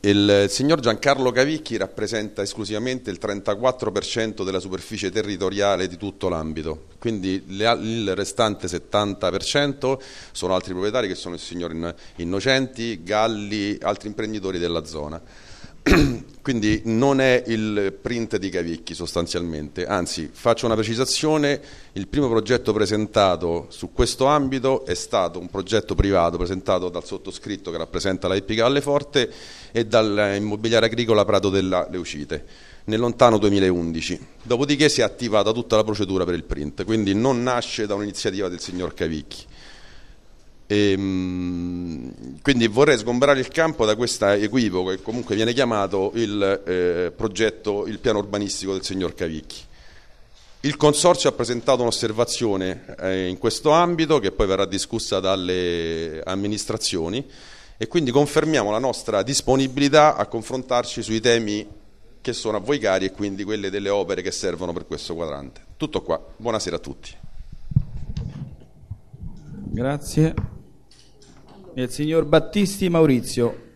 il signor Giancarlo Cavicchi rappresenta esclusivamente il 34% della superficie territoriale di tutto l'ambito, quindi il restante 70% sono altri proprietari che sono il signor Innocenti, Galli, altri imprenditori della zona. Quindi non è il print di Cavicchi sostanzialmente, anzi faccio una precisazione: il primo progetto presentato su questo ambito è stato un progetto privato presentato dal sottoscritto, che rappresenta la Eppica Valleforte, e dall'immobiliare agricola Prato della Leucite nel lontano 2011. Dopodiché si è attivata tutta la procedura per il print, quindi non nasce da un'iniziativa del signor Cavicchi. Quindi vorrei sgomberare il campo da questo equivoco che comunque viene chiamato il progetto, il piano urbanistico del signor Cavicchi. Il Consorzio ha presentato un'osservazione in questo ambito, che poi verrà discussa dalle amministrazioni, e quindi confermiamo la nostra disponibilità a confrontarci sui temi che sono a voi cari, e quindi quelle delle opere che servono per questo quadrante. Tutto qua, buonasera a tutti. Grazie. Il signor Battisti Maurizio.